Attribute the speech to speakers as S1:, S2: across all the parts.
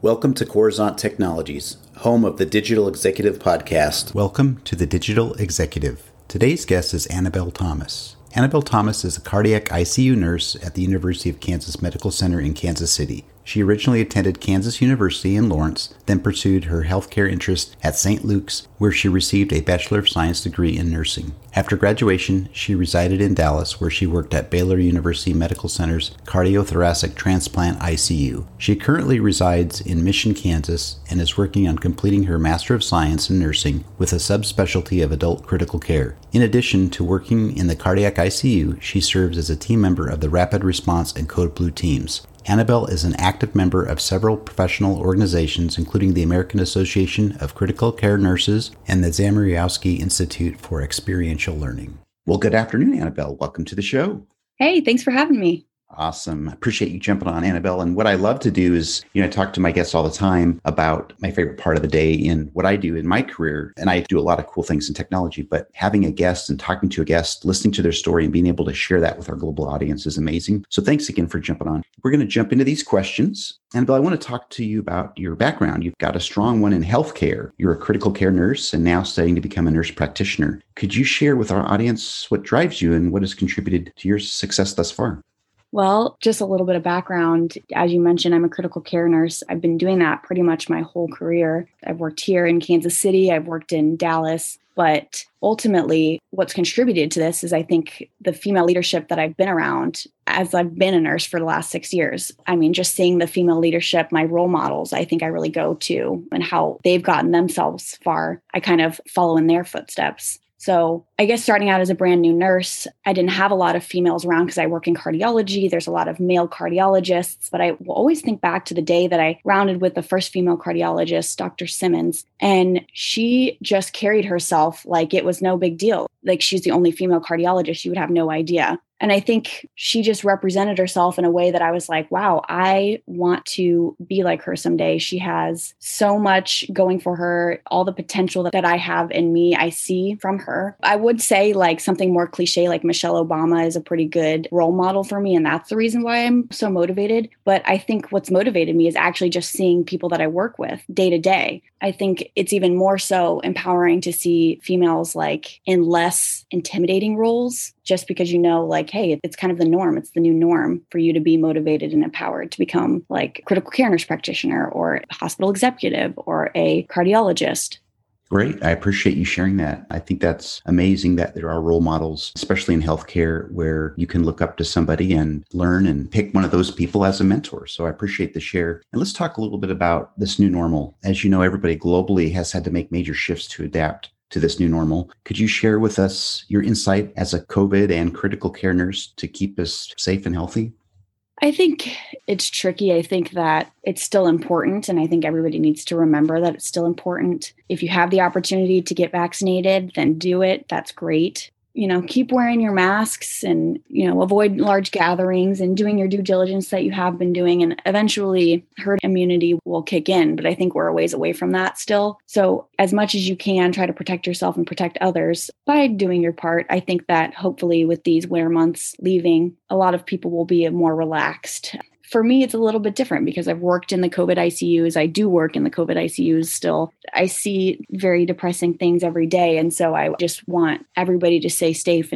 S1: Welcome to Coruzant Technologies, home of the Digital Executive Podcast.
S2: Welcome to the Digital Executive. Today's guest is Annabelle Thomas. Annabelle Thomas is a cardiac ICU nurse at the University of Kansas Medical Center in Kansas City. She originally attended Kansas University in Lawrence, then pursued her healthcare interest at St. Luke's, where she received a Bachelor of Science degree in nursing. After graduation, she resided in Dallas, where she worked at Baylor University Medical Center's Cardiothoracic Transplant ICU. She currently resides in Mission, Kansas, and is working on completing her Master of Science in Nursing with a subspecialty of adult critical care. In addition to working in the cardiac ICU, she serves as a team member of the Rapid Response and Code Blue teams. Annabelle is an active member of several professional organizations, including the American Association of Critical Care Nurses and the Zamierowski Institute for Experiential Learning. Well, good afternoon, Annabelle. Welcome to the show.
S3: Hey, thanks for having me.
S2: Awesome. I appreciate you jumping on, Annabelle. And what I love to do is, I talk to my guests all the time about my favorite part of the day in what I do in my career. And I do a lot of cool things in technology, but having a guest and talking to a guest, listening to their story and being able to share that with our global audience is amazing. So thanks again for jumping on. We're going to jump into these questions. Annabelle, I want to talk to you about your background. You've got a strong one in healthcare. You're a critical care nurse and now studying to become a nurse practitioner. Could you share with our audience what drives you and what has contributed to your success thus far?
S3: Well, just a little bit of background. As you mentioned, I'm a critical care nurse. I've been doing that pretty much my whole career. I've worked here in Kansas City. I've worked in Dallas. But ultimately, what's contributed to this is, I think, the female leadership that I've been around as I've been a nurse for the last 6 years. I mean, just seeing the female leadership, my role models, I think I really go to, and how they've gotten themselves far. I kind of follow in their footsteps. So I guess starting out as a brand new nurse, I didn't have a lot of females around because I work in cardiology. There's a lot of male cardiologists, but I will always think back to the day that I rounded with the first female cardiologist, Dr. Simmons, and she just carried herself like it was no big deal. Like she's the only female cardiologist. You would have no idea. And I think she just represented herself in a way that I was like, wow, I want to be like her someday. She has so much going for her, all the potential that I have in me, I see from her. I would say like something more cliche, like Michelle Obama is a pretty good role model for me. And that's the reason why I'm so motivated. But I think what's motivated me is actually just seeing people that I work with day to day. I think it's even more so empowering to see females like in less intimidating roles, just because like, hey, it's kind of the norm. It's the new norm for you to be motivated and empowered to become like a critical care nurse practitioner or a hospital executive or a cardiologist.
S2: Great. I appreciate you sharing that. I think that's amazing that there are role models, especially in healthcare, where you can look up to somebody and learn and pick one of those people as a mentor. So I appreciate the share. And let's talk a little bit about this new normal. As you know, everybody globally has had to make major shifts to adapt to this new normal. Could you share with us your insight as a COVID and critical care nurse to keep us safe and healthy?
S3: I think it's tricky. I think that it's still important. And I think everybody needs to remember that it's still important. If you have the opportunity to get vaccinated, then do it. That's great. Keep wearing your masks and, avoid large gatherings and doing your due diligence that you have been doing. And eventually herd immunity will kick in. But I think we're a ways away from that still. So as much as you can, try to protect yourself and protect others by doing your part. I think that hopefully with these winter months leaving, a lot of people will be more relaxed. For me, it's a little bit different because I've worked in the COVID ICUs. I do work in the COVID ICUs still. I see very depressing things every day. And so I just want everybody to stay safe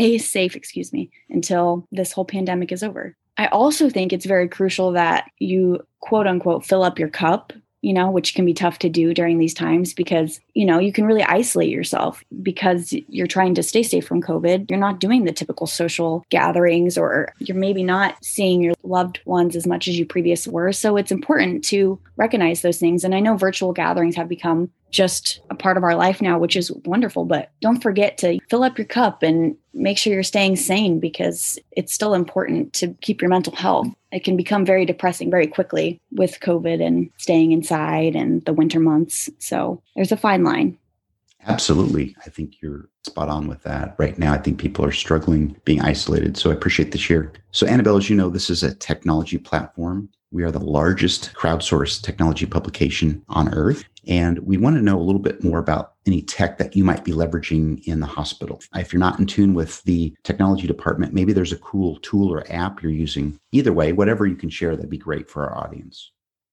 S3: until this whole pandemic is over. I also think it's very crucial that you, quote unquote, fill up your cup, which can be tough to do during these times because, you can really isolate yourself because you're trying to stay safe from COVID. You're not doing the typical social gatherings or you're maybe not seeing your loved ones as much as you previously were. So it's important to recognize those things. And I know virtual gatherings have become just a part of our life now, which is wonderful. But don't forget to fill up your cup and make sure you're staying sane because it's still important to keep your mental health. It can become very depressing very quickly with COVID and staying inside and the winter months. So there's a fine line.
S2: Absolutely. I think you're spot on with that. Right now, I think people are struggling being isolated. So I appreciate the share. So Annabelle, as you know, this is a technology platform. We are the largest crowdsourced technology publication on earth. And we want to know a little bit more about any tech that you might be leveraging in the hospital. If you're not in tune with the technology department, maybe there's a cool tool or app you're using. Either way, whatever you can share, that'd be great for our audience.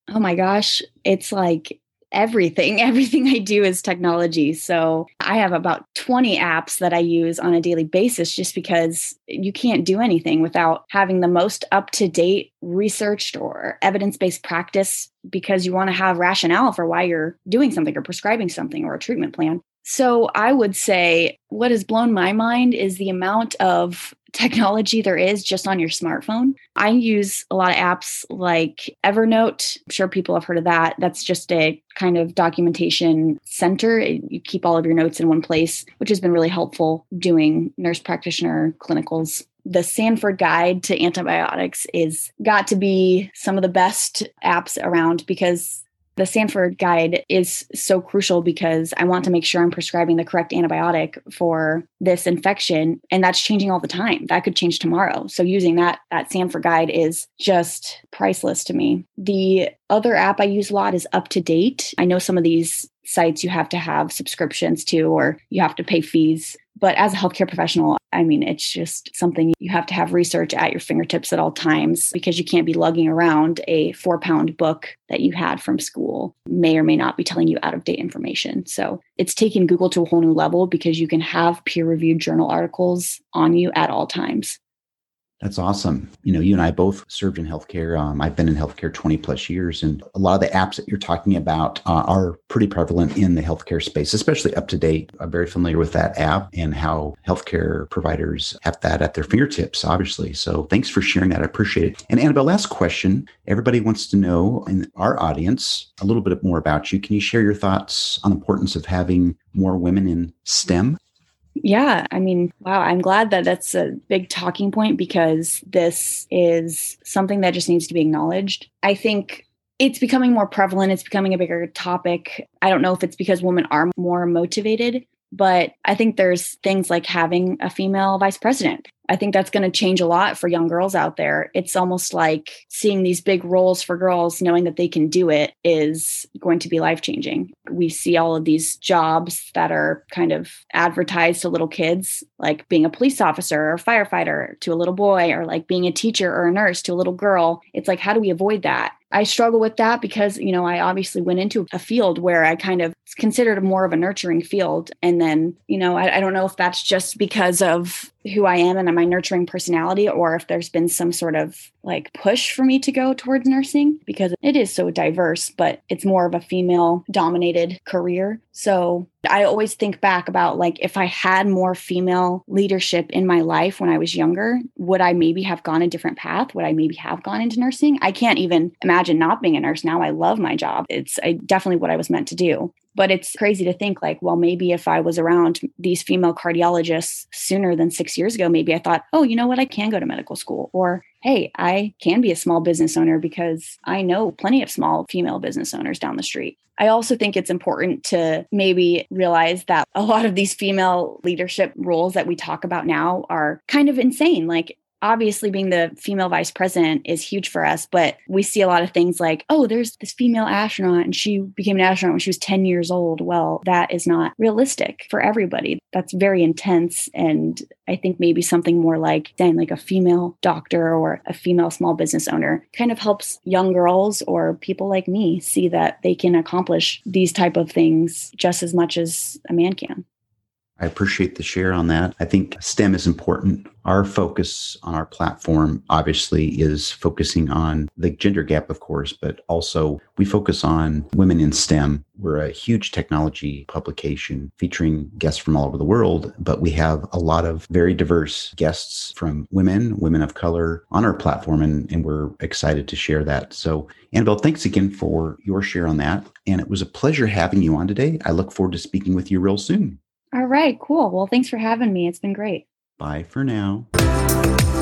S3: Oh my gosh. It's like everything I do is technology. So I have about 20 apps that I use on a daily basis just because you can't do anything without having the most up-to-date researched or evidence-based practice because you want to have rationale for why you're doing something or prescribing something or a treatment plan. So I would say what has blown my mind is the amount of technology there is just on your smartphone. I use a lot of apps like Evernote. I'm sure people have heard of that. That's just a kind of documentation center. You keep all of your notes in one place, which has been really helpful doing nurse practitioner clinicals. The Sanford Guide to Antibiotics is got to be some of the best apps around because the Sanford Guide is so crucial because I want to make sure I'm prescribing the correct antibiotic for this infection. And that's changing all the time. That could change tomorrow. So using that Sanford Guide is just priceless to me. The other app I use a lot is UpToDate. I know some of these sites you have to have subscriptions to, or you have to pay fees. But as a healthcare professional, I mean, it's just something you have to have research at your fingertips at all times because you can't be lugging around a 4-pound book that you had from school. May or may not be telling you out of date information. So it's taken Google to a whole new level because you can have peer-reviewed journal articles on you at all times.
S2: That's awesome. You and I both served in healthcare. I've been in healthcare 20 plus years, and a lot of the apps that you're talking about are pretty prevalent in the healthcare space, especially UpToDate. I'm very familiar with that app and how healthcare providers have that at their fingertips, obviously. So thanks for sharing that. I appreciate it. And Annabelle, last question. Everybody wants to know in our audience a little bit more about you. Can you share your thoughts on the importance of having more women in STEM?
S3: Yeah, I mean, wow, I'm glad that that's a big talking point because this is something that just needs to be acknowledged. I think it's becoming more prevalent. It's becoming a bigger topic. I don't know if it's because women are more motivated, but I think there's things like having a female vice president. I think that's going to change a lot for young girls out there. It's almost like seeing these big roles for girls, knowing that they can do it is going to be life-changing. We see all of these jobs that are kind of advertised to little kids, like being a police officer or a firefighter to a little boy, or like being a teacher or a nurse to a little girl. It's like, how do we avoid that? I struggle with that because, I obviously went into a field where I kind of considered more of a nurturing field. And then, I don't know if that's just because of who I am and my nurturing personality, or if there's been some sort of like push for me to go towards nursing because it is so diverse, but it's more of a female dominated career. So I always think back about like, if I had more female leadership in my life when I was younger, would I maybe have gone a different path? Would I maybe have gone into nursing? I can't even imagine not being a nurse now. I love my job. It's definitely what I was meant to do. But it's crazy to think like, well, maybe if I was around these female cardiologists sooner than 6 years ago, maybe I thought, oh, you know what? I can go to medical school. Or, hey, I can be a small business owner because I know plenty of small female business owners down the street. I also think it's important to maybe realize that a lot of these female leadership roles that we talk about now are kind of insane. Like, obviously, being the female vice president is huge for us, but we see a lot of things like, oh, there's this female astronaut and she became an astronaut when she was 10 years old. Well, that is not realistic for everybody. That's very intense. And I think maybe something more like saying like a female doctor or a female small business owner kind of helps young girls or people like me see that they can accomplish these type of things just as much as a man can.
S2: I appreciate the share on that. I think STEM is important. Our focus on our platform obviously is focusing on the gender gap, of course, but also we focus on women in STEM. We're a huge technology publication featuring guests from all over the world, but we have a lot of very diverse guests from women of color on our platform, and we're excited to share that. So, Annabelle, thanks again for your share on that. And it was a pleasure having you on today. I look forward to speaking with you real soon.
S3: All right, cool. Well, thanks for having me. It's been great.
S2: Bye for now.